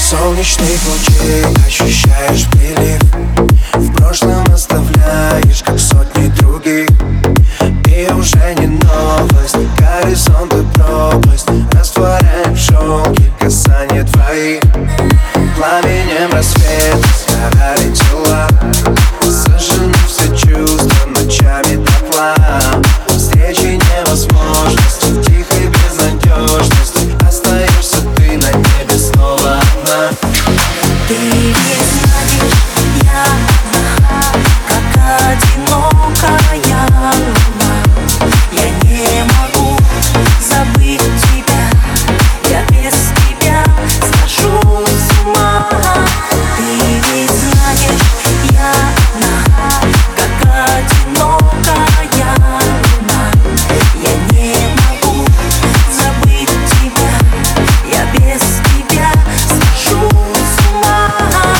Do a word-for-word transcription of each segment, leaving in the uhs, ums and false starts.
Солнечных лучей ощущаешь прилив, в прошлом оставляешь, как сотни других. И уже не новость, горизонт и пропасть растворяем в шелке касания твоих. Пламенем рассвета сгорали тела, сожжены все чувства ночами дотла. Встречи невозможности, в тихой безнадежности остаешься ты на небе снова одна. Ты не знаешь, я одна, как одинокая луна. Я не могу забыть тебя, я без тебя схожу с ума. Ты ведь знаешь, я одна, как одинокая луна. Я не могу забыть тебя, я без тебя схожу с ума.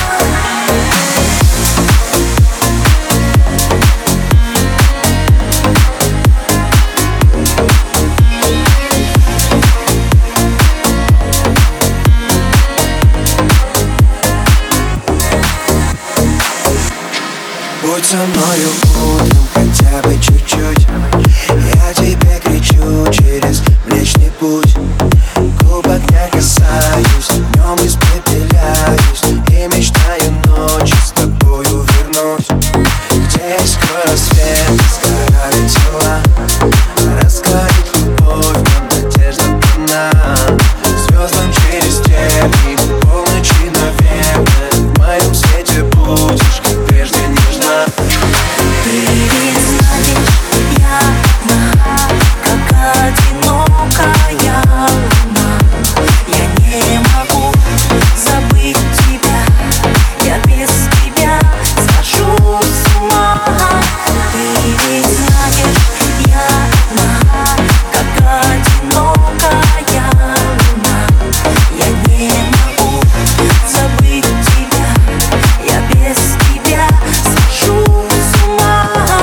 Будь со мною утром хотя бы чуть-чуть, я тебе кричу через Млечный Путь. Губ огня касаюсь, днем испепеляюсь и мечтаю ночью с тобою вернуть. Где скоро свет, сгорали тела, раскроет любовь, но надежда одна. Звездам через тернии, полночи, наверное, в моем свете будешь, как прежде, нежна. Ты ведь знаешь, я одна, как одинокая луна. Я не могу забыть тебя, я без тебя схожу с ума. Ты ведь знаешь, я одна, как одинокая луна. Я не могу забыть тебя, я без тебя схожу с ума.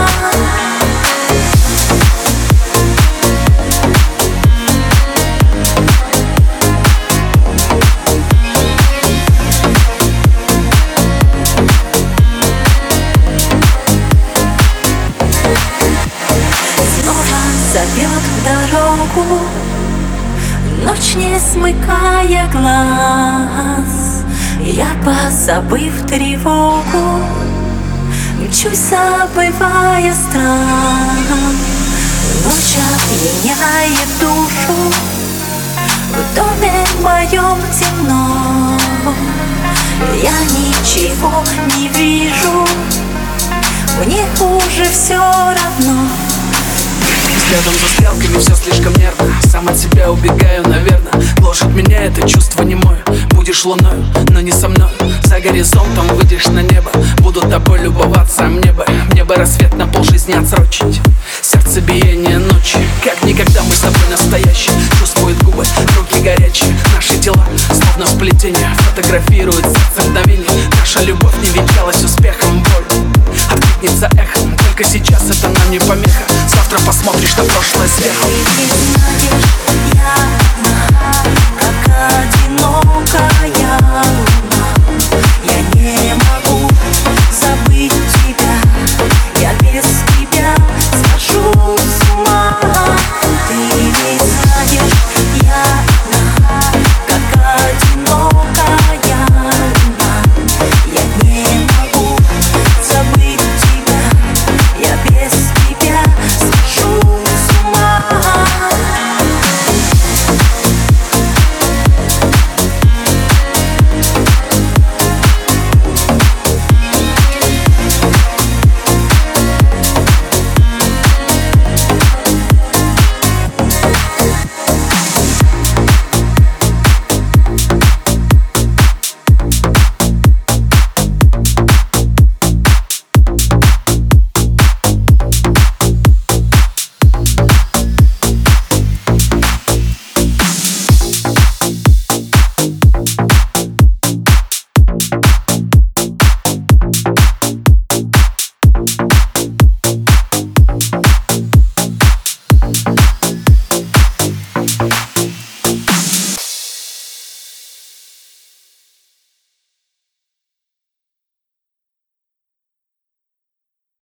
Снова зовет в дорогу ночь, не смыкая глаз. Я, позабыв тревогу, мчусь, забывая страх. Ночь опьяняет душу, в доме моем темно. Я ничего не вижу, мне уже все равно. Взглядом за стрелками все слишком нервно, сам от себя убегаю, наверное. Гложет меня это чувство немое. Будешь луною, но не со мной. За горизонтом выйдешь на небо, буду тобой любоваться, а мне бы, мне бы рассвет на полжизни отсрочить. Сердцебиение ночи, как никогда мы с тобой настоящие. Чувствуют губы, руки горячие, наши тела словно сплетение. Фотографирует сердце мгновение. Наша любовь не венчалась успехом, боль откликнется эхом. Только сейчас это нам не помеха. Завтра посмотришь на прошлое сверху. Ты ведь знаешь,